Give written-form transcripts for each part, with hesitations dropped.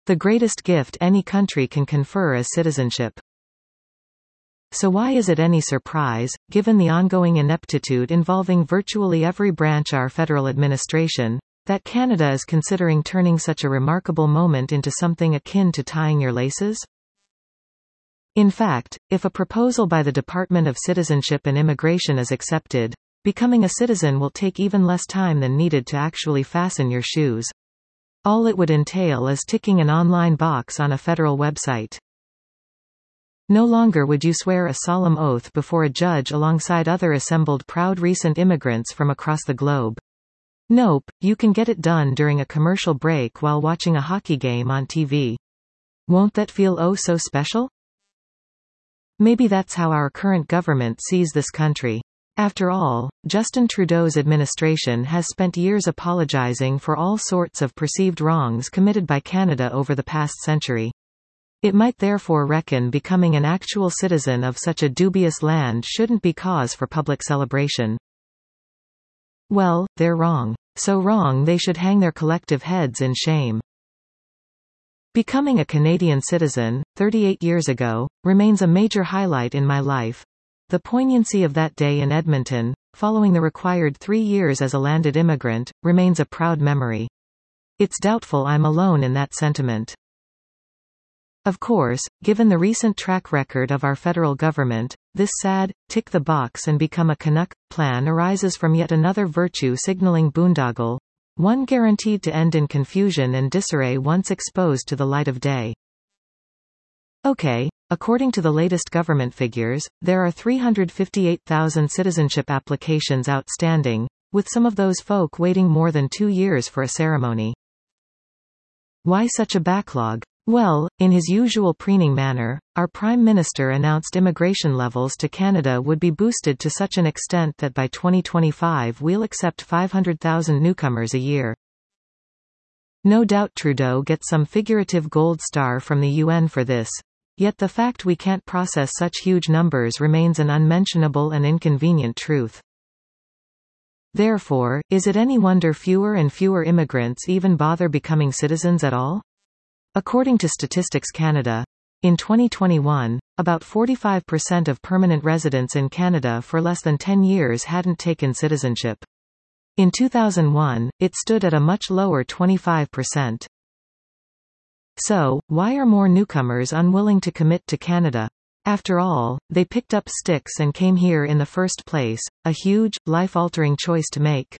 The greatest gift any country can confer is citizenship. So why is it any surprise, given the ongoing ineptitude involving virtually every branch of our federal administration, that Canada is considering turning such a remarkable moment into something akin to tying your laces? In fact, if a proposal by the Department of Citizenship and Immigration is accepted, becoming a citizen will take even less time than needed to actually fasten your shoes. All it would entail is ticking an online box on a federal website. No longer would you swear a solemn oath before a judge alongside other assembled proud recent immigrants from across the globe. Nope, you can get it done during a commercial break while watching a hockey game on TV. Won't that feel oh so special? Maybe that's how our current government sees this country. After all, Justin Trudeau's administration has spent years apologizing for all sorts of perceived wrongs committed by Canada over the past century. It might therefore reckon becoming an actual citizen of such a dubious land shouldn't be cause for public celebration. Well, they're wrong. So wrong they should hang their collective heads in shame. Becoming a Canadian citizen, 38 years ago, remains a major highlight in my life. The poignancy of that day in Edmonton, following the required 3 years as a landed immigrant, remains a proud memory. It's doubtful I'm alone in that sentiment. Of course, given the recent track record of our federal government, this sad, tick the box and become a Canuck plan arises from yet another virtue signaling boondoggle, one guaranteed to end in confusion and disarray once exposed to the light of day. Okay, according to the latest government figures, there are 358,000 citizenship applications outstanding, with some of those folk waiting more than 2 years for a ceremony. Why such a backlog? Well, in his usual preening manner, our Prime Minister announced immigration levels to Canada would be boosted to such an extent that by 2025 we'll accept 500,000 newcomers a year. No doubt Trudeau gets some figurative gold star from the UN for this, yet the fact we can't process such huge numbers remains an unmentionable and inconvenient truth. Therefore, is it any wonder fewer and fewer immigrants even bother becoming citizens at all? According to Statistics Canada, in 2021, about 45% of permanent residents in Canada for less than 10 years hadn't taken citizenship. In 2001, it stood at a much lower 25%. So, why are more newcomers unwilling to commit to Canada? After all, they picked up sticks and came here in the first place, a huge, life-altering choice to make.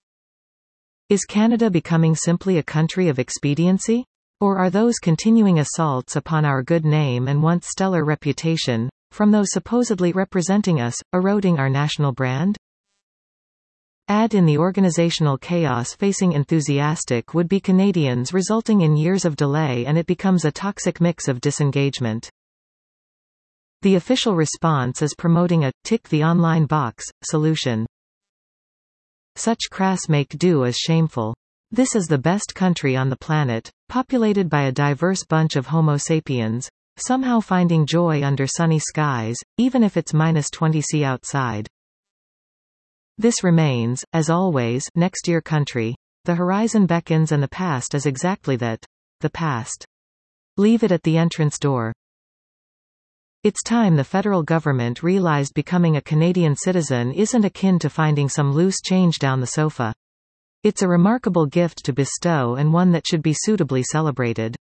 Is Canada becoming simply a country of expediency? Or are those continuing assaults upon our good name and once stellar reputation, from those supposedly representing us, eroding our national brand? Add in the organizational chaos facing enthusiastic would-be Canadians resulting in years of delay and it becomes a toxic mix of disengagement. The official response is promoting a tick the online box solution. Such crass make-do is shameful. This is the best country on the planet, populated by a diverse bunch of Homo sapiens, somehow finding joy under sunny skies, even if it's -20 C outside. This remains, as always, next year country. The horizon beckons and the past is exactly that. The past. Leave it at the entrance door. It's time the federal government realized becoming a Canadian citizen isn't akin to finding some loose change down the sofa. It's a remarkable gift to bestow and one that should be suitably celebrated.